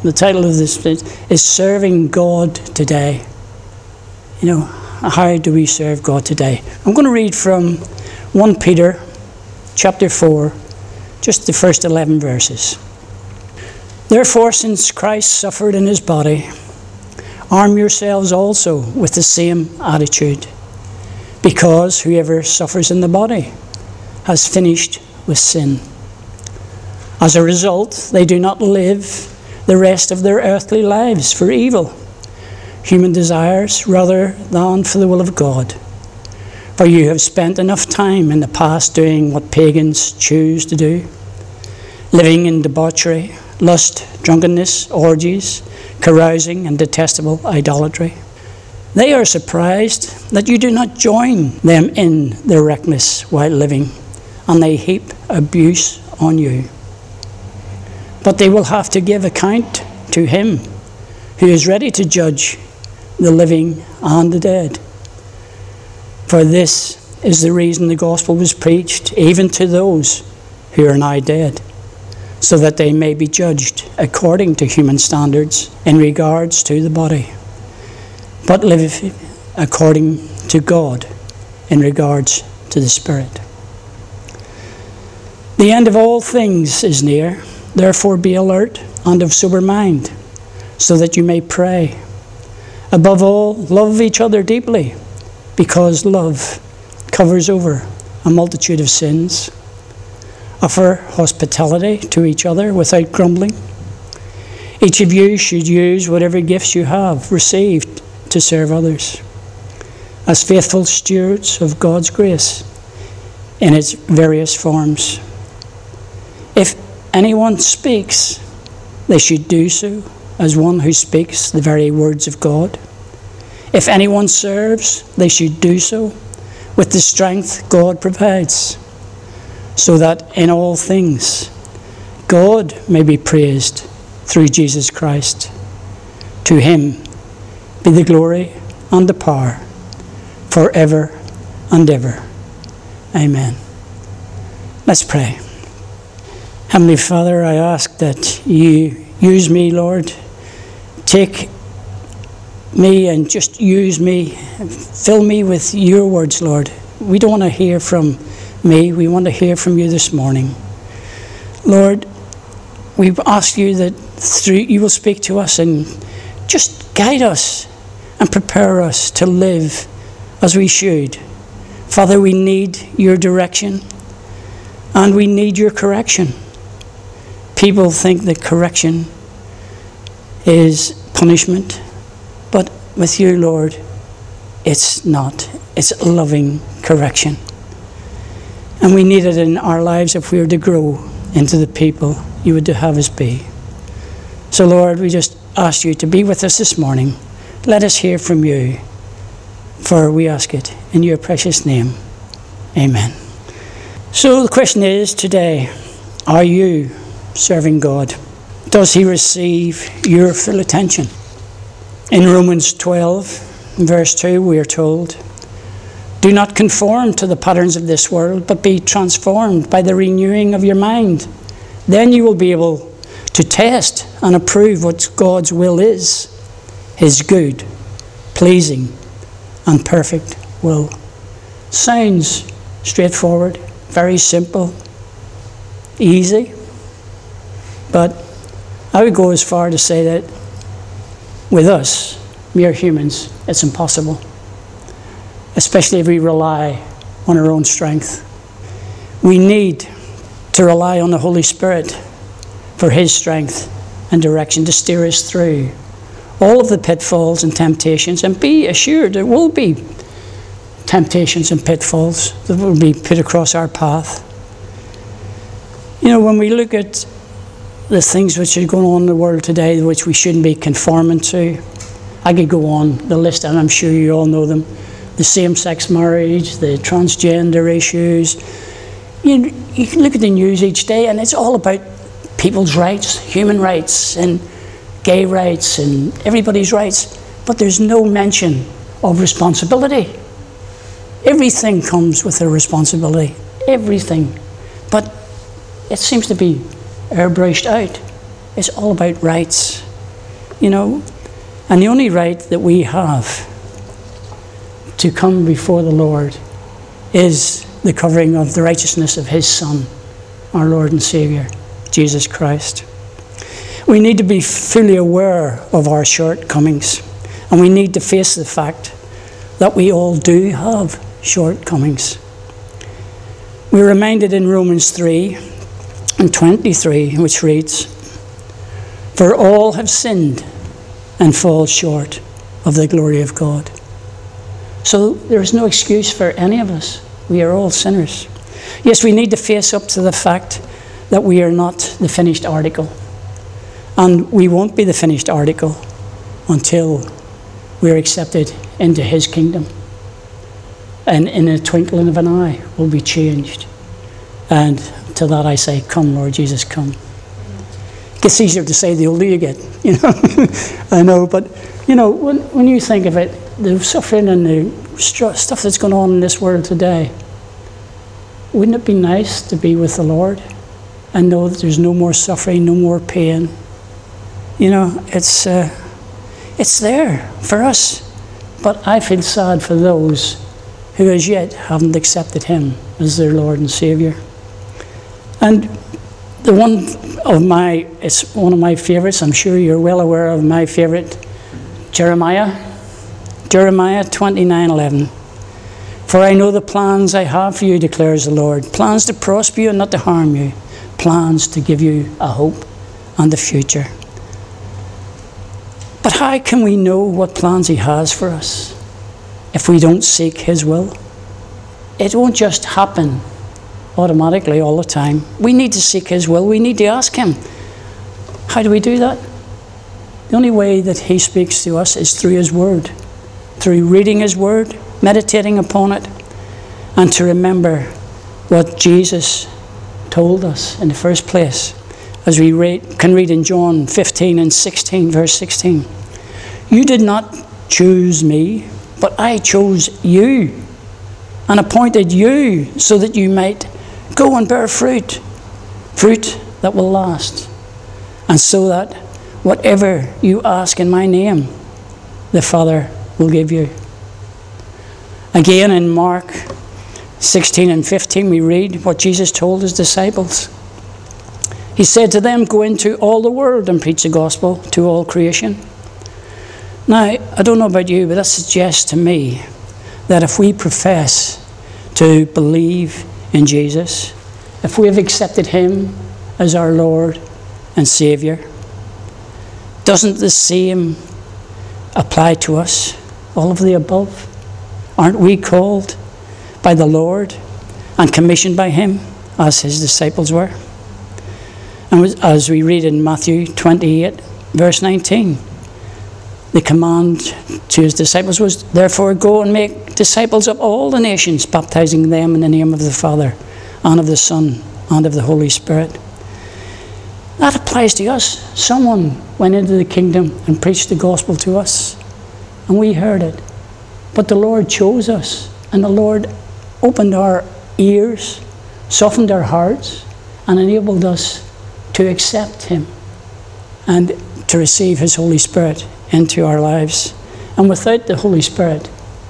The title of this is Serving God Today. How do we serve God today? I'm going to read from 1 Peter chapter 4, just the first 11 verses. Therefore, since Christ suffered in his body, arm yourselves also with the same attitude, because whoever suffers in the body has finished with sin. As a result, they do not live the rest of their earthly lives for evil, human desires, rather than for the will of God. For you have spent enough time in the past doing what pagans choose to do, living in debauchery, lust, drunkenness, orgies, carousing, and detestable idolatry. They are surprised that you do not join them in their reckless while living, and they heap abuse on you. But they will have to give account to him who is ready to judge the living and the dead. For this is the reason the gospel was preached, even to those who are now dead, so that they may be judged according to human standards in regards to the body, but live according to God in regards to the Spirit. The end of all things is near. Therefore be alert and of sober mind, so that you may pray. Above all, love each other deeply, because love covers over a multitude of sins. Offer hospitality to each other without grumbling. Each of you should use whatever gifts you have received to serve others, as faithful stewards of God's grace in its various forms. If anyone speaks, they should do so as one who speaks the very words of God. If anyone serves, they should do so with the strength God provides, so that in all things God may be praised through Jesus Christ. To him be the glory and the power forever and ever. Amen. Let's pray. Heavenly Father, I ask that you use me, Lord. Take me and just use me. Fill me with your words, Lord. We don't want to hear from me. We want to hear from you this morning. Lord, we ask you that through you will speak to us and just guide us and prepare us to live as we should. Father, we need your direction and we need your correction. People think that correction is punishment, but with you, Lord, it's not. It's loving correction. And we need it in our lives if we are to grow into the people you would have us be. So, Lord, we just ask you to be with us this morning. Let us hear from you, for we ask it in your precious name. Amen. So the question is today, are you serving God? Does he receive your full attention? In Romans 12, verse 2, we are told, do not conform to the patterns of this world, but be transformed by the renewing of your mind. Then you will be able to test and approve what God's will is, his good, pleasing, and perfect will. Sounds straightforward, very simple, easy. But I would go as far to say that with us, mere humans, it's impossible. Especially if we rely on our own strength. We need to rely on the Holy Spirit for his strength and direction to steer us through all of the pitfalls and temptations, and be assured there will be temptations and pitfalls that will be put across our path. When we look at the things which are going on in the world today, which we shouldn't be conforming to, I could go on the list, and I'm sure you all know them. The same-sex marriage, the transgender issues. You can look at the news each day, and it's all about people's rights, human rights, and gay rights, and everybody's rights. But there's no mention of responsibility. Everything comes with a responsibility. Everything. But it seems to be airbrushed out. It's all about rights. And the only right that we have to come before the Lord is the covering of the righteousness of his Son, our Lord and Saviour, Jesus Christ. We need to be fully aware of our shortcomings, and we need to face the fact that we all do have shortcomings. We're reminded in Romans 3 and 23, which reads, "For all have sinned and fall short of the glory of God." So there is no excuse for any of us. We are all sinners. Yes, we need to face up to the fact that we are not the finished article. And we won't be the finished article until we're accepted into his kingdom. And in a twinkling of an eye, we'll be changed. And to that I say, come, Lord Jesus, come. It gets easier to say the older you get, I know, but, when you think of it, the suffering and the stuff that's going on in this world today, wouldn't it be nice to be with the Lord and know that there's no more suffering, no more pain? It's there for us. But I feel sad for those who as yet haven't accepted him as their Lord and Saviour. And it's one of my favourites. I'm sure you're well aware of my favourite, Jeremiah 29:11. "For I know the plans I have for you, declares the Lord, plans to prosper you and not to harm you, plans to give you a hope and a future." But how can we know what plans he has for us if we don't seek his will? It won't just happen automatically all the time. We need to seek his will. We need to ask him. How do we do that? The only way that he speaks to us is through his word, through reading his word, meditating upon it, and to remember what Jesus told us in the first place. As we can read in John 15 and 16, verse 16. "You did not choose me, but I chose you and appointed you so that you might go and bear fruit that will last, and so that whatever you ask in my name, the Father will give you." Again in Mark 16 and 15, we read what Jesus told his disciples. He said to them, "Go into all the world and preach the gospel to all creation." Now, I don't know about you, but that suggests to me that if we profess to believe in Jesus, if we have accepted him as our Lord and Saviour, doesn't the same apply to us? All of the above? Aren't we called by the Lord and commissioned by him as his disciples were? And as we read in Matthew 28, verse 19, the command to his disciples was, "Therefore go and make disciples of all the nations, baptizing them in the name of the Father and of the Son and of the Holy Spirit." That applies to us. Someone went into the kingdom and preached the gospel to us, and we heard it. But the Lord chose us, and the Lord opened our ears, softened our hearts, and enabled us to accept him and to receive his Holy Spirit into our lives. And without the Holy Spirit,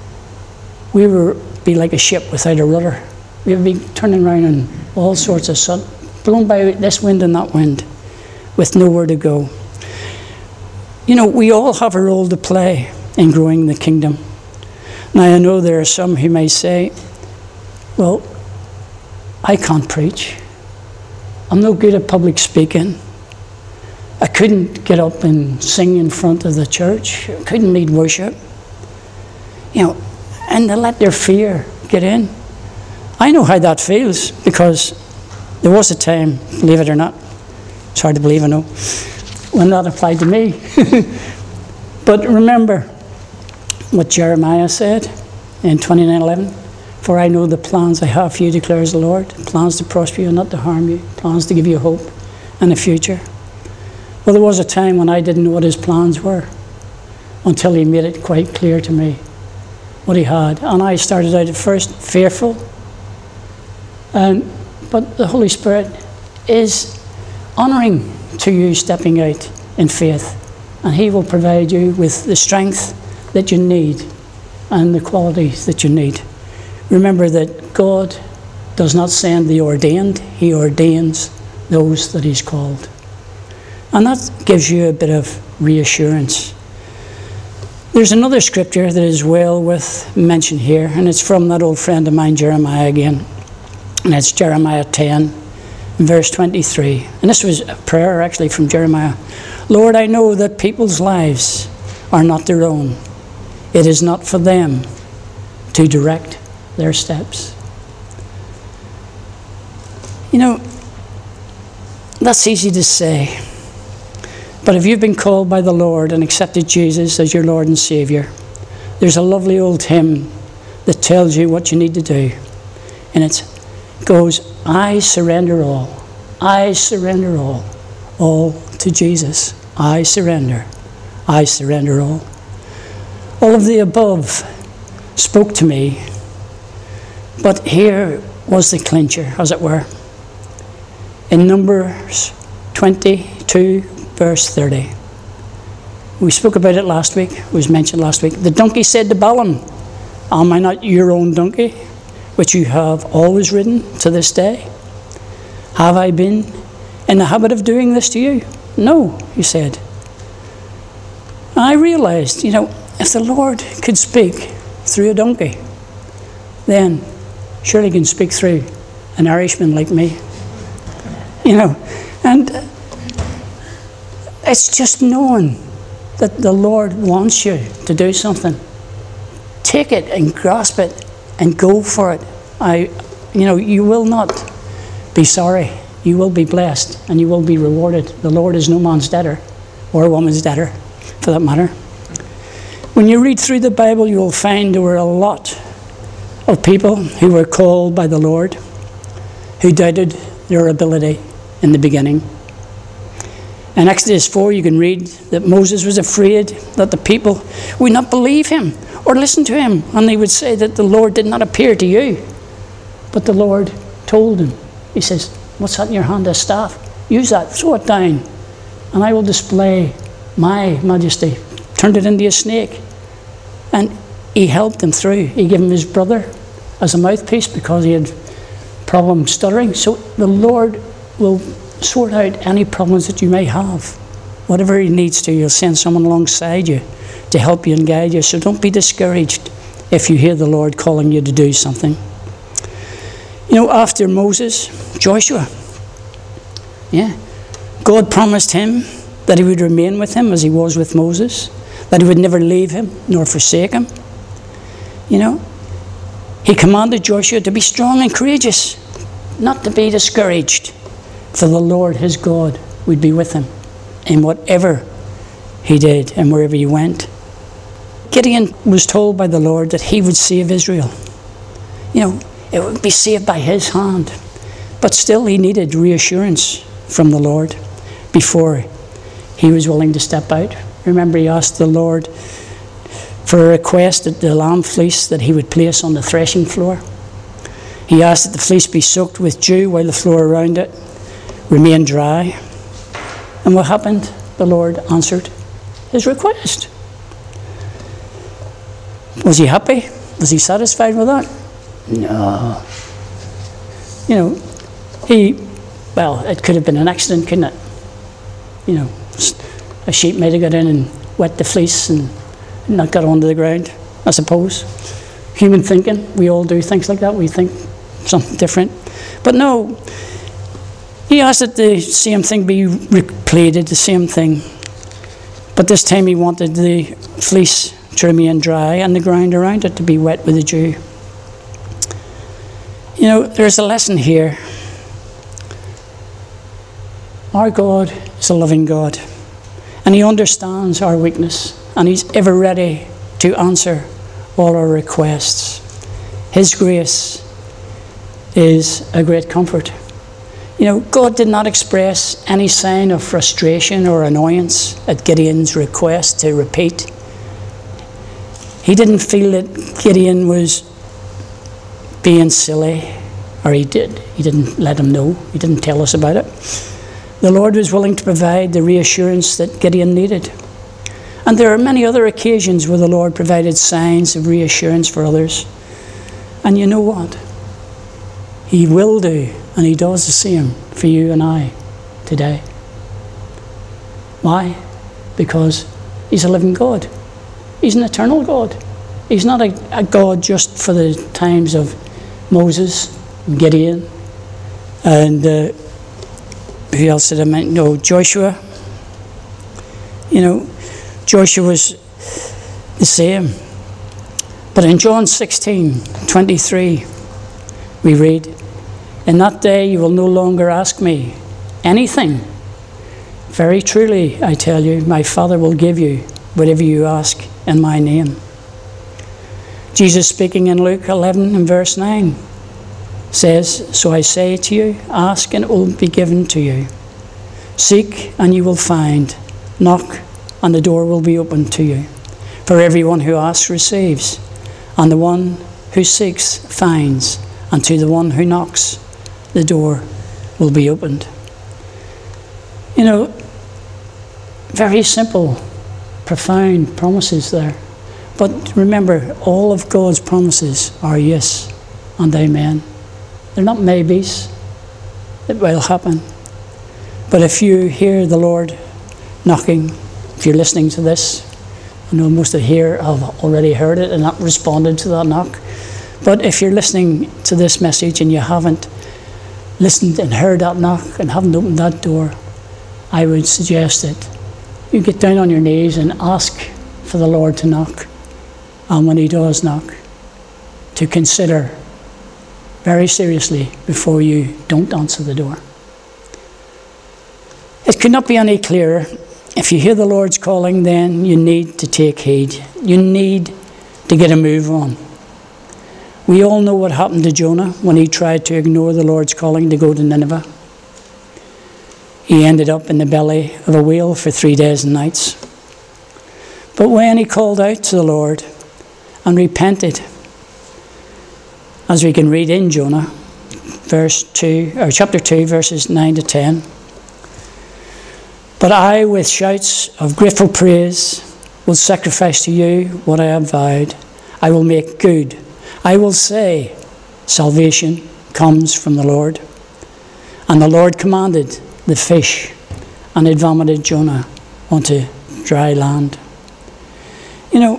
we would be like a ship without a rudder. We would be turning around in all sorts of sun, blown by this wind and that wind, with nowhere to go. We all have a role to play in growing the kingdom. Now, I know there are some who may say, "Well, I can't preach. I'm no good at public speaking. I couldn't get up and sing in front of the church. I couldn't lead worship." And they let their fear get in. I know how that feels, because there was a time, believe it or not, it's hard to believe, I know, when that applied to me. But remember what Jeremiah said in 29:11, "For I know the plans I have for you, declares the Lord, plans to prosper you and not to harm you, plans to give you hope and a future." Well, there was a time when I didn't know what his plans were until he made it quite clear to me what he had. And I started out at first fearful. But the Holy Spirit is honouring to you stepping out in faith and he will provide you with the strength that you need and the qualities that you need. Remember that God does not send the ordained, he ordains those that he's called. And that gives you a bit of reassurance. There's another scripture that is well worth mention here, and it's from that old friend of mine, Jeremiah again. And it's Jeremiah 10, verse 23. And this was a prayer actually from Jeremiah. Lord, I know that people's lives are not their own. It is not for them to direct their steps. You know, that's easy to say. But if you've been called by the Lord and accepted Jesus as your Lord and Saviour, there's a lovely old hymn that tells you what you need to do. And it goes, I surrender all. I surrender all to Jesus. I surrender all. All of the above spoke to me, but here was the clincher, as it were. In Numbers 22, verse 30. We spoke about it last week. It was mentioned last week. The donkey said to Balaam, am I not your own donkey, which you have always ridden to this day? Have I been in the habit of doing this to you? No, he said. And I realized, if the Lord could speak through a donkey, then surely he can speak through an Irishman like me. And it's just knowing that the Lord wants you to do something. Take it and grasp it and go for it. You will not be sorry. You will be blessed and you will be rewarded. The Lord is no man's debtor, or a woman's debtor, for that matter. When you read through the Bible, you will find there were a lot of people who were called by the Lord who doubted their ability in the beginning. In Exodus 4, you can read that Moses was afraid that the people would not believe him or listen to him, and they would say that the Lord did not appear to you. But the Lord told him, he says, what's that in your hand, a staff? Use that, throw it down, and I will display my majesty. Turned it into a snake. And he helped him through. He gave him his brother as a mouthpiece because he had problem stuttering. So the Lord will sort out any problems that you may have. Whatever he needs to, he'll send someone alongside you to help you and guide you. So don't be discouraged if you hear the Lord calling you to do something. After Moses, Joshua. God promised him that he would remain with him as he was with Moses, that he would never leave him nor forsake him. He commanded Joshua to be strong and courageous, not to be discouraged, for the Lord his God would be with him in whatever he did and wherever he went. Gideon was told by the Lord that he would save Israel. It would be saved by his hand. But still he needed reassurance from the Lord before he was willing to step out. Remember, he asked the Lord for a request that the lamb fleece that he would place on the threshing floor. He asked that the fleece be soaked with dew while the floor around it remained dry. And what happened? The Lord answered his request. Was he happy? Was he satisfied with that? No. It could have been an accident, couldn't it? A sheep might have got in and wet the fleece and not got onto the ground, I suppose. Human thinking, we all do things like that. We think something different. But no, he asked that the same thing be replated, the same thing. But this time he wanted the fleece to remain dry and the ground around it to be wet with the dew. There's a lesson here. Our God is a loving God, and he understands our weakness, and he's ever ready to answer all our requests. His grace is a great comfort. God did not express any sign of frustration or annoyance at Gideon's request to repeat. He didn't feel that Gideon was being silly, or he did. He didn't let him know. He didn't tell us about it. The Lord was willing to provide the reassurance that Gideon needed. And there are many other occasions where the Lord provided signs of reassurance for others. And you know what? He will do, and he does the same for you and I today. Why? Because he's a living God. He's an eternal God. He's not a God just for the times of Moses, and Gideon, and who else did I mention? No, Joshua. You know, Joshua was the same. But in John 16:23, we read, "In that day you will no longer ask me anything. Very truly, I tell you, my Father will give you whatever you ask in my name." Jesus, speaking in Luke 11 and verse 9, says, "So I say to you, ask and it will be given to you. Seek and you will find. Knock and the door will be opened to you. For everyone who asks receives, and the one who seeks finds, and to the one who knocks, the door will be opened." You know, very simple, profound promises there. But remember, all of God's promises are yes and amen. They're not maybes. It will happen. But if you hear the Lord knocking, if you're listening to this, I know most of here have already heard it and not responded to that knock. But if you're listening to this message and you haven't listened and heard that knock and haven't opened that door, I would suggest that you get down on your knees and ask for the Lord to knock. And when he does knock, to consider very seriously before you don't answer the door. It could not be any clearer. If you hear the Lord's calling, then you need to take heed. You need to get a move on. We all know what happened to Jonah when he tried to ignore the Lord's calling to go to Nineveh. He ended up in the belly of a whale for 3 days and nights. But when he called out to the Lord and repented, as we can read in Jonah, chapter 2, verses 9 to 10. "But I, with shouts of grateful praise, will sacrifice to you what I have vowed. I will make good. I will say, salvation comes from the Lord. And the Lord commanded the fish, and it vomited Jonah onto dry land." You know,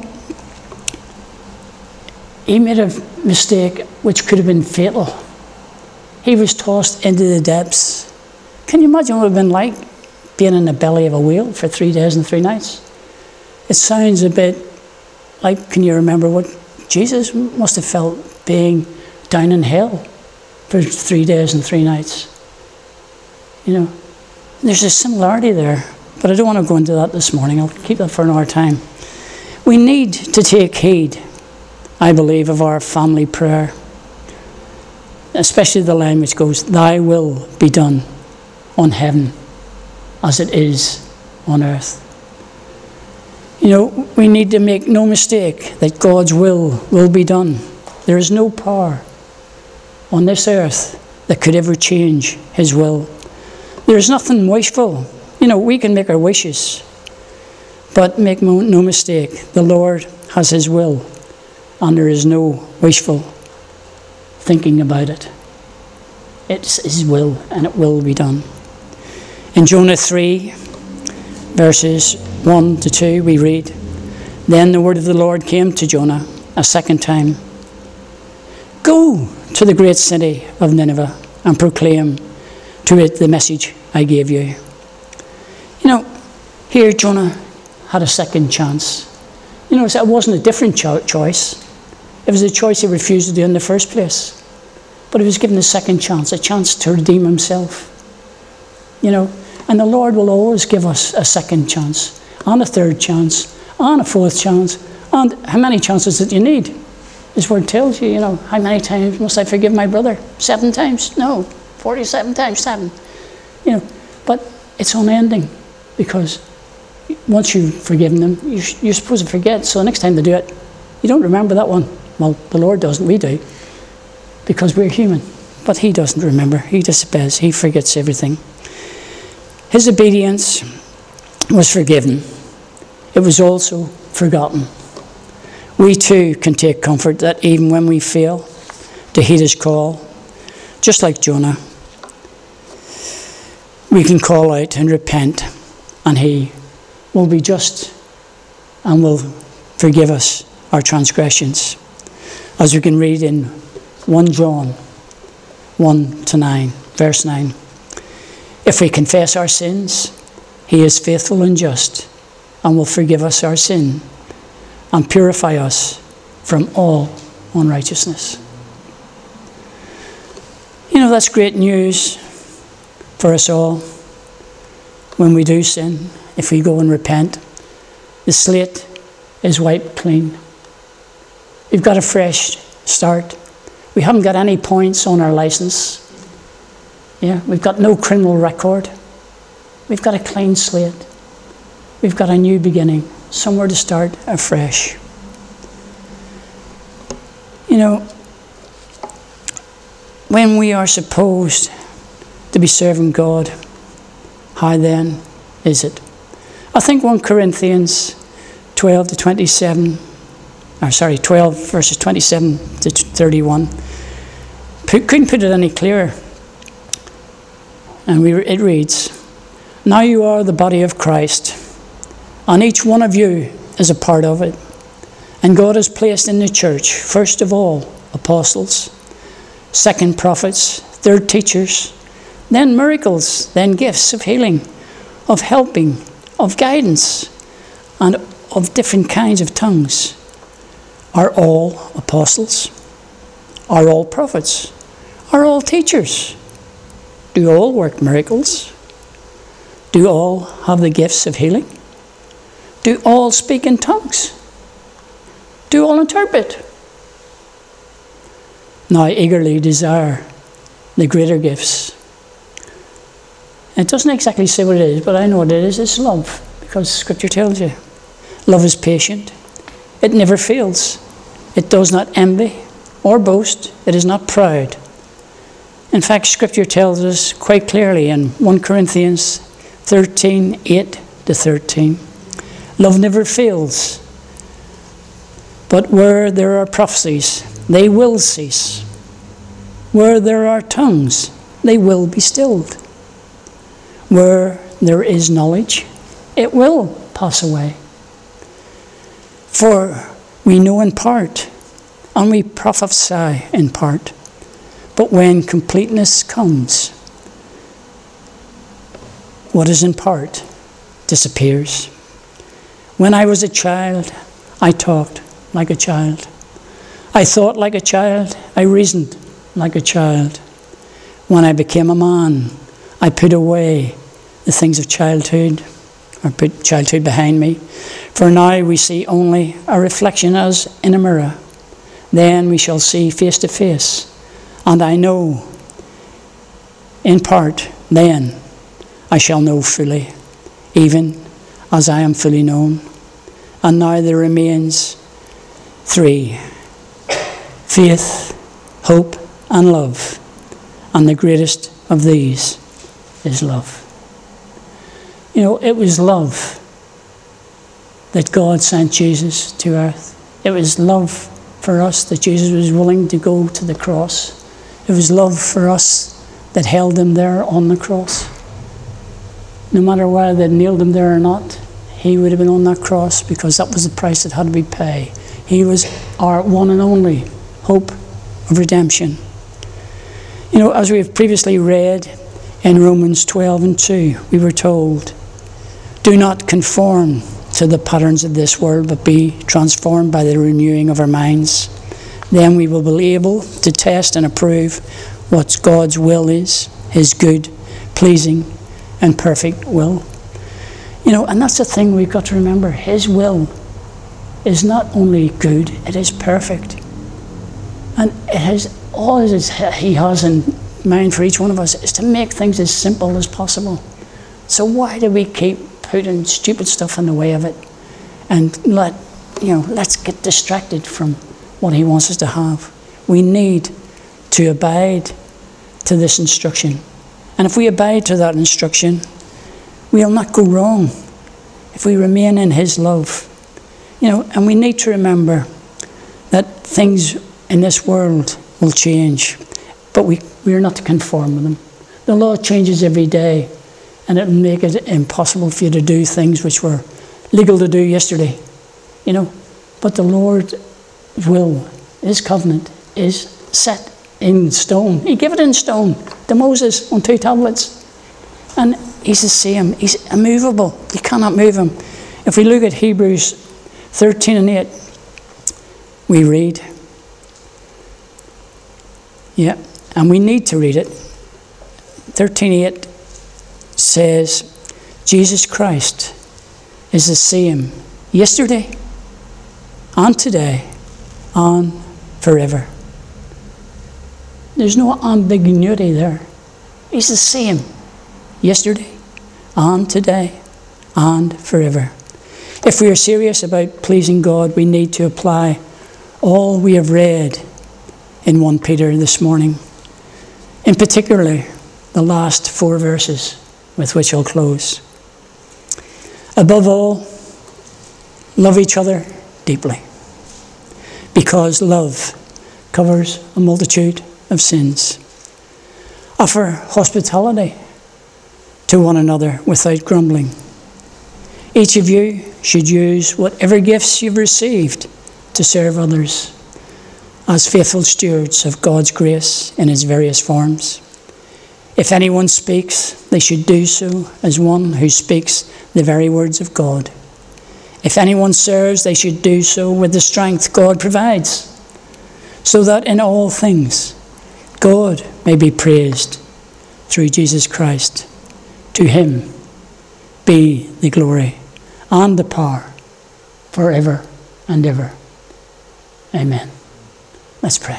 he made a mistake which could have been fatal. He was tossed into the depths. Can you imagine what it would have been like being in the belly of a whale for 3 days and 3 nights? It sounds a bit like, can you remember what Jesus must have felt being down in hell for 3 days and 3 nights? You know, there's a similarity there, but I don't want to go into that this morning. I'll keep that for another time. We need to take heed, I believe, of our family prayer, especially the line which goes, "Thy will be done on heaven as it is on earth." You know, we need to make no mistake that God's will be done. There is no power on this earth that could ever change his will. There is nothing wishful. You know, we can make our wishes, but make no mistake, the Lord has his will, and there is no wishful thinking about it. It's his will, and it will be done. In Jonah 3, verses 1 to 2, we read, "Then the word of the Lord came to Jonah a second time. Go to the great city of Nineveh and proclaim to it the message I gave you." You know, here Jonah had a second chance. You know, it wasn't a different choice. It was a choice he refused to do in the first place. But he was given a second chance, a chance to redeem himself. You know, and the Lord will always give us a second chance, and a third chance, and a fourth chance. And how many chances that you need? His word tells you, you know, how many times must I forgive my brother? 7 times? No, 47 times 7. You know, but it's unending, because once you've forgiven them, you're supposed to forget. So the next time they do it, you don't remember that one. Well, the Lord doesn't, we do, because we're human. But he doesn't remember. He disobeys. He forgets everything. His obedience was forgiven. it was also forgotten. We too can take comfort that even when we fail to heed his call, just like Jonah, we can call out and repent, and he will be just and will forgive us our transgressions. As we can read in 1 John 1-9, verse 9. If we confess our sins, he is faithful and just and will forgive us our sin and purify us from all unrighteousness. You know, that's great news for us all. When we do sin, if we go and repent, the slate is wiped clean. We've got a fresh start. We haven't got any points on our license. Yeah, we've got no criminal record. We've got a clean slate. We've got a new beginning, somewhere to start afresh. You know, when we are supposed to be serving God, how then is it? I think 1 Corinthians 12 verses 27 to 31. Couldn't put it any clearer. And it reads, now you are the body of Christ, and each one of you is a part of it. And God has placed in the church, first of all, apostles, second prophets, third teachers, then miracles, then gifts of healing, of helping, of guidance, and of different kinds of tongues. Are all apostles? Are all prophets? Are all teachers? Do all work miracles? Do all have the gifts of healing? Do all speak in tongues? Do all interpret? Now I eagerly desire the greater gifts. It doesn't exactly say what it is, but I know what it is. It's love, because Scripture tells you. Love is patient. It never fails. It does not envy or boast. It is not proud. In fact, Scripture tells us quite clearly in 1 Corinthians 13, 8-13, love never fails. But where there are prophecies, they will cease. Where there are tongues, they will be stilled. Where there is knowledge, it will pass away. For we know in part, and we prophesy in part. But when completeness comes, what is in part disappears. When I was a child, I talked like a child. I thought like a child. I reasoned like a child. When I became a man, I put away the things of childhood, or put childhood behind me. For now we see only a reflection as in a mirror. Then we shall see face to face. And I know in part, then I shall know fully, even as I am fully known. And now there remains 3: faith, hope, and love. And the greatest of these is love. You know, it was love that God sent Jesus to earth. It was love for us that Jesus was willing to go to the cross. It was love for us that held him there on the cross. No matter whether they nailed him there or not, he would have been on that cross because that was the price that had to be paid. He was our one and only hope of redemption. You know, as we have previously read in Romans 12:2, we were told, do not conform to the patterns of this world, but be transformed by the renewing of our minds. Then we will be able to test and approve what God's will is, his good, pleasing, and perfect will. You know, and that's the thing we've got to remember. His will is not only good, it is perfect. And it has all he has in mind for each one of us is to make things as simple as possible. So why do we keep putting stupid stuff in the way of it? And let's get distracted from what he wants us to have. We need to abide to this instruction. And if we abide to that instruction, we'll not go wrong. if we remain in his love. And we need to remember that things in this world will change, but we are not to conform with them. The law changes every day, and it will make it impossible for you to do things which were legal to do yesterday. But the Lord's will, his covenant, is set in stone. He gave it in stone to Moses on 2 tablets. And he's the same. He's immovable. You cannot move him. If we look at Hebrews 13 and 8, we read. Yeah, and we need to read it. 13:8 says, Jesus Christ is the same yesterday and today and forever. There's no ambiguity there. He's the same yesterday and today and forever. If we are serious about pleasing God, we need to apply all we have read in 1 Peter this morning. In particular, the last 4 verses with which I'll close. Above all, love each other deeply, because love covers a multitude of sins. Offer hospitality to one another without grumbling. Each of you should use whatever gifts you've received to serve others as faithful stewards of God's grace in its various forms. If anyone speaks, they should do so as one who speaks the very words of God. If anyone serves, they should do so with the strength God provides, so that in all things God may be praised through Jesus Christ. To him be the glory and the power forever and ever. Amen. Let's pray.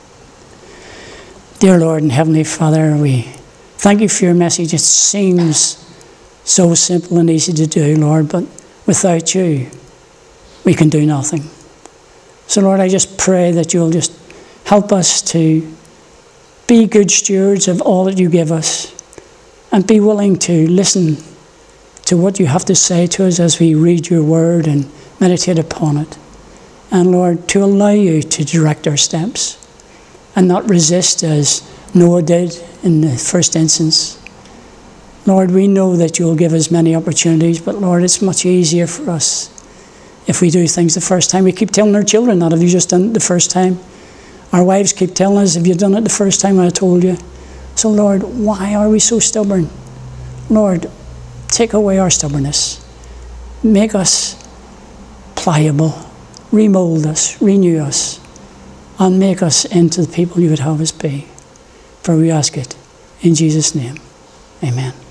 Dear Lord and Heavenly Father, we thank you for your message. It seems so simple and easy to do, Lord, but without you, we can do nothing. So, Lord, I just pray that you'll just help us to be good stewards of all that you give us, and be willing to listen to what you have to say to us as we read your word and meditate upon it. And Lord, to allow you to direct our steps and not resist as Noah did in the first instance. Lord, we know that you'll give us many opportunities, but Lord, it's much easier for us if we do things the first time. We keep telling our children that, have you just done it the first time? Our wives keep telling us, have you done it the first time I told you? So Lord, why are we so stubborn? Lord, take away our stubbornness. Make us pliable. Remold us, renew us, and make us into the people you would have us be. For we ask it in Jesus' name. Amen.